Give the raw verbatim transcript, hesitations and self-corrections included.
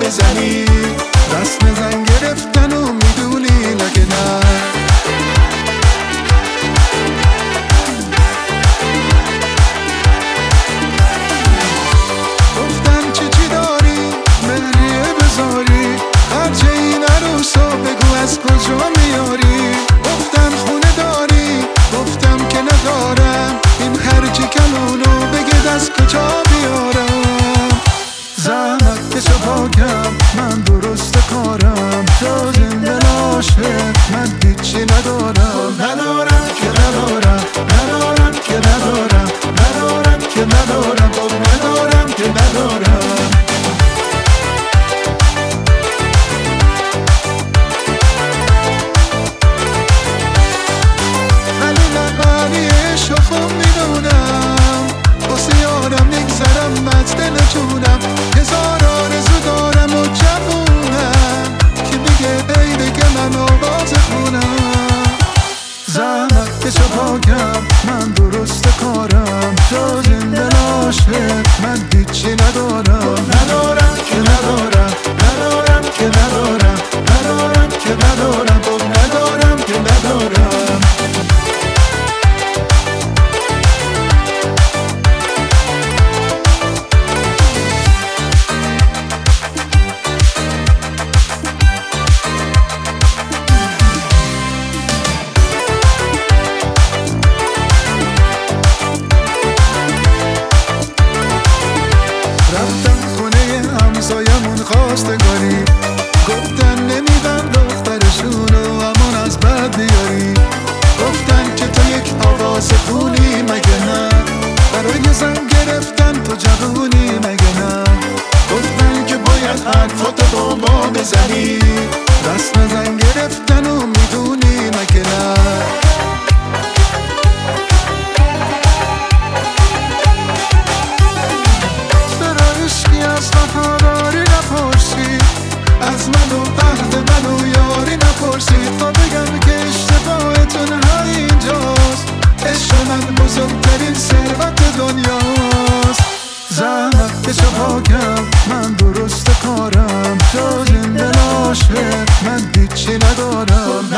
بزنی، رسم زن گرفتن و میدونی مگه نه. گفتم چی چی داری مهریه بذاری، خرج این عروسا بگو از کجا میاری. گفتم خونه داری، گفتم که ندارم، این خرجی کلونو بگید از کجا بیارم. زحمت کشو پاکم من درست کارم، جز این دل عاشق من هیچی ندارم. ندارم که ندارم، ندارم که ندارم، ندارم که ندارم، خب ندارم که ندارم. ولی نقلی عشق خب میدونم، واسه یارم نگذرم از دل جونم. هزار آرزو دارم و جوونم که بگه ای بگه من آواز خونم. زحمت کشو پاکم من درست کارم، جز این دل عاشق من هیچی ندارم. ندارم که ندارم، ندارم که ندارم، ندارم که ندارم، خب ندارم که ندارم. همسایمون خواستگاری، گفتن نمیدن دخترشونو امان از بد بیاری. گفتن که تو یک آواز خونی مگه نه، برای زن گرفتن تو جوونی مگه نه. گفتن که باید حرفاتو با ما بزنی، رسم زن گرفتن و میدونی مگه نه. از من و عهد من و یاری نپرسید، تا بگم که اشتباهتون همینجاست. عشق من بزرگترین ثروت دنیاست. زحمت کشو پاکم من درست کارم، جز این دل عاشق من هیچی ندارم.